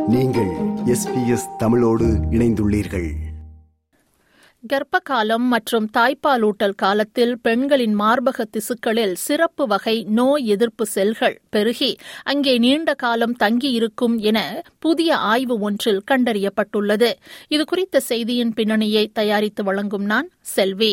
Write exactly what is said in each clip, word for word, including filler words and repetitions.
நீங்கள் S B S தமிழோடு இணைந்துள்ளீர்கள். கர்ப்பகாலம் மற்றும் தாய்ப்பாலூட்டல் காலத்தில் பெண்களின் மார்பக திசுக்களில் சிறப்பு வகை நோய் எதிர்ப்பு செல்கள் பெருகி அங்கே நீண்ட காலம் தங்கியிருக்கும் என புதிய ஆய்வு ஒன்றில் கண்டறியப்பட்டுள்ளது. இதுகுறித்த செய்தியின் பின்னணியை தயாரித்து வழங்கும் நான் செல்வி.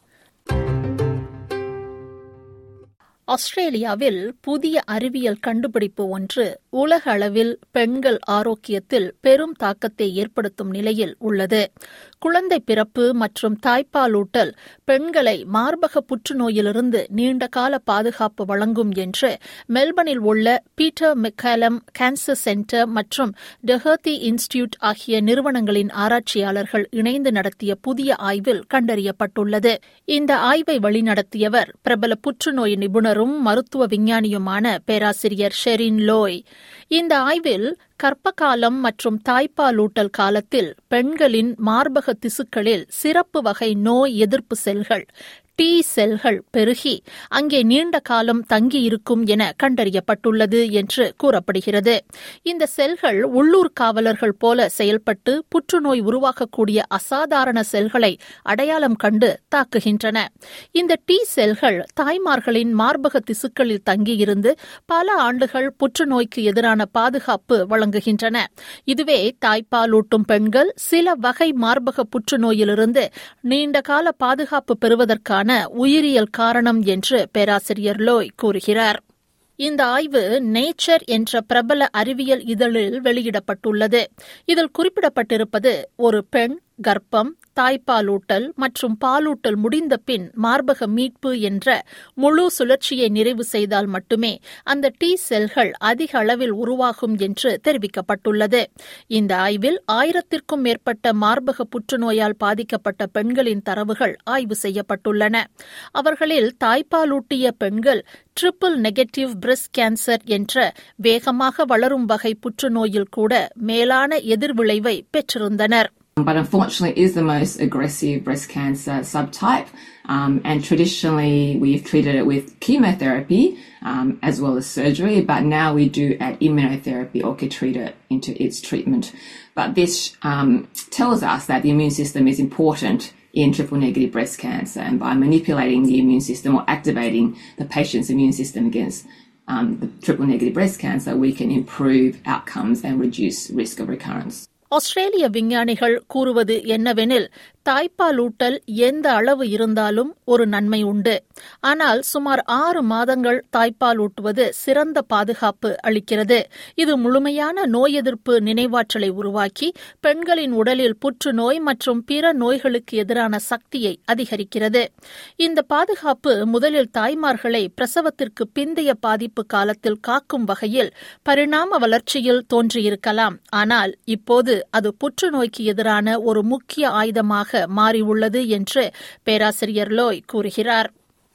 ஆஸ்திரேலியாவில் புதிய அறிவியல் கண்டுபிடிப்பு ஒன்று உலக அளவில் பெண்கள் ஆரோக்கியத்தில் பெரும் தாக்கத்தை ஏற்படுத்தும் நிலையில் உள்ளது. குழந்தை பிறப்பு மற்றும் தாய்ப்பாலூட்டல் பெண்களை மார்பக புற்றுநோயிலிருந்து நீண்டகால பாதுகாப்பு வழங்கும் என்று மெல்பர்னில் உள்ள பீட்டர் மெக்காலம் கேன்சர் சென்டர் மற்றும் டெஹர்த்தி இன்ஸ்டிடியூட் ஆகிய நிறுவனங்களின் ஆராய்ச்சியாளர்கள் இணைந்து நடத்திய புதிய ஆய்வில் கண்டறியப்பட்டுள்ளது. இந்த ஆய்வை வழிநடத்தியவர் பிரபல புற்றுநோய் நிபுணர் மருத்துவ விஞ்ஞானியுமான பேராசிரியர் ஷெரின் லோய். இந்த ஆய்வில் கர்ப்பகாலம் மற்றும் தாய்ப்பாலூட்டல் காலத்தில் பெண்களின் மார்பக திசுக்களில் சிறப்பு வகை நோய் எதிர்ப்பு செல்கள் டி செல்கள் பெருகி அங்கே நீண்ட காலம் தங்கியிருக்கும் என கண்டறியப்பட்டுள்ளது என்று கூறப்படுகிறது. இந்த செல்கள் உள்ளூர் காவலர்கள் போல செயல்பட்டு புற்றுநோய் உருவாக்கக்கூடிய அசாதாரண செல்களை அடையாளம் கண்டு தாக்குகின்றன. இந்த டி செல்கள் தாய்மார்களின் மார்பக திசுக்களில் தங்கியிருந்து பல ஆண்டுகள் புற்றுநோய்க்கு எதிரான பாதுகாப்பு வழங்குகின்றன. இதுவே தாய்ப்பாலூட்டும் பெண்கள் சில வகை மார்பக புற்றுநோயிலிருந்து நீண்டகால பாதுகாப்பு பெறுவதற்கான உயிரியல் காரணம் என்று பேராசிரியர் லோய் கூறுகிறார். இந்த ஆய்வு நேச்சர் என்ற பிரபல அறிவியல் இதழில் வெளியிடப்பட்டுள்ளது. இதில் குறிப்பிடப்பட்டிருப்பது ஒரு பெண் கர்ப்பம், தாய்ப்பாலூட்டல் மற்றும் பாலூட்டல் முடிந்த பின் மார்பக மீட்பு என்ற முழு சுழற்சியை நிறைவு செய்தால் மட்டுமே அந்த டி செல்கள் அதிக அளவில் உருவாகும் என்று தெரிவிக்கப்பட்டுள்ளது. இந்த ஆய்வில் ஆயிரத்திற்கும் மேற்பட்ட மார்பக புற்றுநோயால் பாதிக்கப்பட்ட பெண்களின் தரவுகள் ஆய்வு செய்யப்பட்டுள்ளன. அவர்களில் தாய்ப்பாலூட்டிய பெண்கள் ட்ரிபிள் நெகட்டிவ் பிரெஸ்ட் கேன்சர் என்ற வேகமாக வளரும் வகை புற்றுநோயில் கூட மேலான எதிர்விளைவை பெற்றிருந்தனர். But unfortunately it is the most aggressive breast cancer subtype, um, and traditionally we've treated it with chemotherapy um, as well as surgery, but now we do add immunotherapy or Keytruda into its treatment. But this um, tells us that the immune system is important in triple negative breast cancer, and by manipulating the immune system or activating the patient's immune system against um, the triple negative breast cancer, we can improve outcomes and reduce risk of recurrence. ஆஸ்திரேலிய விஞ்ஞானிகள் கூறுவது என்னவெனில், தாய்ப்பாலூட்டல் எந்த அளவு இருந்தாலும் ஒரு நன்மை உண்டு. ஆனால் சுமார் ஆறு மாதங்கள் தாய்ப்பாலூட்டுவது சிறந்த பாதுகாப்பு அளிக்கிறது. இது முழுமையான நோய் எதிர்ப்பு நினைவாற்றலை உருவாக்கி பெண்களின் உடலில் புற்றுநோய் மற்றும் பிற நோய்களுக்கு எதிரான சக்தியை அதிகரிக்கிறது. இந்த பாதுகாப்பு முதலில் தாய்மார்களை பிரசவத்திற்கு பிந்தைய பாதிப்பு காலத்தில் காக்கும் வகையில் பரிணாம வளர்ச்சியில் தோன்றியிருக்கலாம். ஆனால் இப்போது அது புற்றுநோய்க்கு எதிரான ஒரு முக்கிய ஆயுதமாக மாறியுள்ளது என்று பேராசிரியர் லோய் கூறுகிறார்.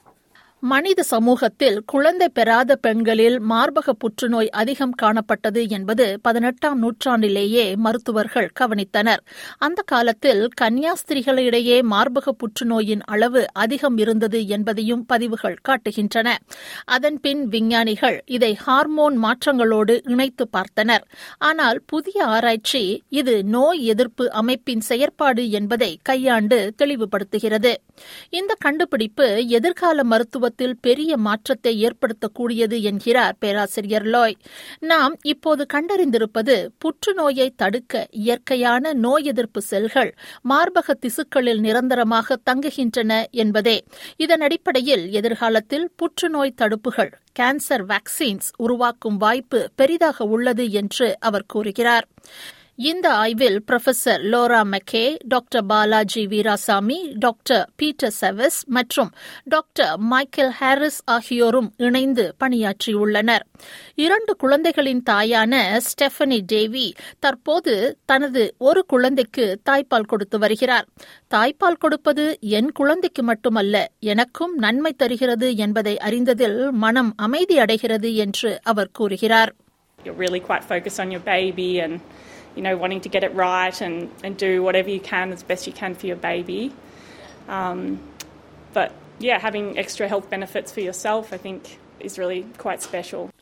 மனித சமூகத்தில் குழந்தை பெறாத பெண்களில் மார்பக புற்றுநோய் அதிகம் காணப்பட்டது என்பது பதினெட்டாம் நூற்றாண்டிலேயே மருத்துவர்கள் கவனித்தனர். அந்த காலத்தில் கன்னியாஸ்திரிகளிடையே மார்பக புற்றுநோயின் அளவு அதிகம் இருந்தது என்பதையும் பதிவுகள் காட்டுகின்றன. அதன்பின் விஞ்ஞானிகள் இதை ஹார்மோன் மாற்றங்களோடு இணைத்து பார்த்தனர். ஆனால் புதிய ஆராய்ச்சி இது நோய் எதிர்ப்பு அமைப்பின் செயற்பாடு என்பதை கையாண்டு தெளிவுபடுத்துகிறது. இந்த கண்டுபிடிப்பு எதிர்கால மருத்துவ பெரிய மாற்றத்தை ஏற்படுத்தக்கூடியது என்கிறார் பேராசிரியர் லோய். நாம் இப்போது கண்டறிந்திருப்பது புற்றுநோயை தடுக்க இயற்கையான நோய் எதிர்ப்பு செல்கள் மார்பக திசுக்களில் நிரந்தரமாக தங்குகின்றன என்பதே. இதன் அடிப்படையில் எதிர்காலத்தில் புற்றுநோய் தடுப்புகள் கேன்சர் வேக்சின்ஸ் உருவாக்கும் வாய்ப்பு பெரிதாக உள்ளது என்று அவர் கூறுகிறார். இந்த ஆய்வில் professor Laura McKay, doctor Balaji Veerasamy, doctor Peter செவஸ் மற்றும் டாக்டர் மைக்கேல் ஹாரிஸ் ஆகியோரும் இணைந்து பணியாற்றியுள்ளனர். இரண்டு குழந்தைகளின் தாயான ஸ்டெஃபனி டேவி தற்போது தனது ஒரு குழந்தைக்கு தாய்ப்பால் கொடுத்து வருகிறார். தாய்ப்பால் கொடுப்பது என் குழந்தைக்கு மட்டுமல்ல, எனக்கும் நன்மை தருகிறது என்பதை அறிந்ததில் மனம் அமைதி அடைகிறது என்று அவர் கூறுகிறார். You're really quite focused on your baby and you know, wanting to get it right and, and do whatever you can as best you can for your baby. Um, but, yeah, having extra health benefits for yourself, I think, is really quite special.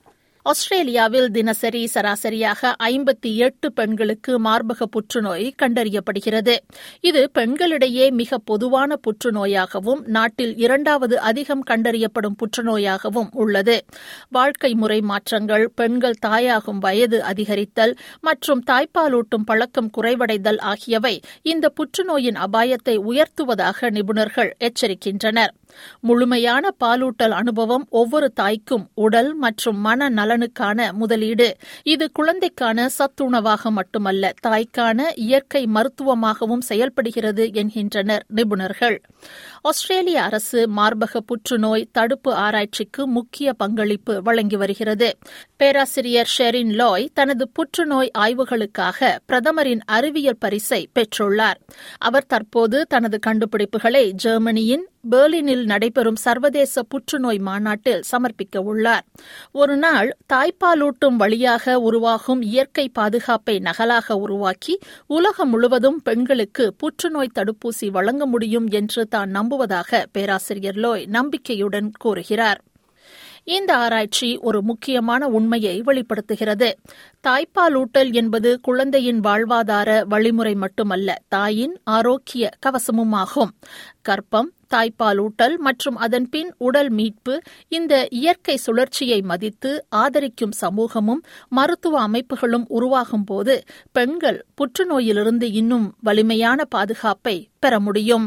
ஆஸ்திரேலியாவில் தினசரி சராசரியாக ஐம்பத்தி எட்டு பெண்களுக்கு மார்பக புற்றுநோய் கண்டறியப்படுகிறது. இது பெண்களிடையே மிக பொதுவான புற்றுநோயாகவும் நாட்டில் இரண்டாவது அதிகம் கண்டறியப்படும் புற்றுநோயாகவும் உள்ளது. வாழ்க்கை முறை மாற்றங்கள், பெண்கள் தாயாகும் வயது அதிகரித்தல் மற்றும் தாய்ப்பாலூட்டும் பழக்கம் குறைவடைதல் ஆகியவை இந்த புற்றுநோயின் அபாயத்தை உயர்த்துவதாக நிபுணர்கள் எச்சரிக்கின்றனர். முழுமையான பாலூட்டல் அனுபவம் ஒவ்வொரு தாய்க்கும் உடல் மற்றும் மன நலனுக்கான முதலீடு. இது குழந்தைக்கான சத்துணவாக மட்டுமல்ல, தாய்க்கான இயற்கை மருத்துவமாகவும் செயல்படுகிறது என்கின்றனர் நிபுணர்கள். ஆஸ்திரேலிய அரசு மார்பக புற்றுநோய் தடுப்பு ஆராய்ச்சிக்கு முக்கிய பங்களிப்பு வழங்கி வருகிறது. பேராசிரியர் ஷெரின் லாய் தனது புற்றுநோய் ஆய்வுகளுக்காக பிரதமரின் அறிவியல் பரிசை பெற்றுள்ளார். அவர் தற்போது தனது கண்டுபிடிப்புகளை ஜெர்மனியின் பெர்லினில் நடைபெறும் சர்வதேச புற்றுநோய் மாநாட்டில் சமர்ப்பிக்க உள்ளார். ஒரு நாள் தாய்ப்பாலூட்டும் வழியாக உருவாகும் இயற்கை பாதுகாப்பை நகலாக உருவாக்கி உலகம் முழுவதும் பெண்களுக்கு புற்றுநோய் தடுப்பூசி வழங்க முடியும் என்று தான் நம்புவதாக பேராசிரியர் லோய் நம்பிக்கையுடன் கூறுகிறார். இந்த ஆராய்ச்சி ஒரு முக்கியமான உண்மையை வெளிப்படுத்துகிறது. தாய்ப்பாலூட்டல் என்பது குழந்தையின் வாழ்வாதார வழிமுறை மட்டுமல்ல, தாயின் ஆரோக்கிய கவசமுமாகும். கர்ப்பம், தாய்ப்பாலூட்டல் மற்றும் அதன் பின் உடல் மீட்பு, இந்த இயற்கை சுழற்சியை மதித்து ஆதரிக்கும் சமூகமும் மருத்துவ அமைப்புகளும் உருவாகும் போது பெண்கள் புற்றுநோயிலிருந்து இன்னும் வலிமையான பாதுகாப்பை பெற முடியும்.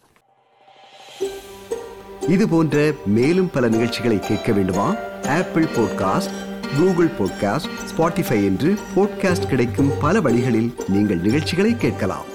இது போன்ற மேலும் பல நிகழ்ச்சிகளை கேட்க வேண்டுமா? Apple podcast, Google podcast, Spotify என்று பாட்காஸ்ட் கிடைக்கும் பல வழிகளில் நீங்கள் நிகழ்ச்சிகளை கேட்கலாம்.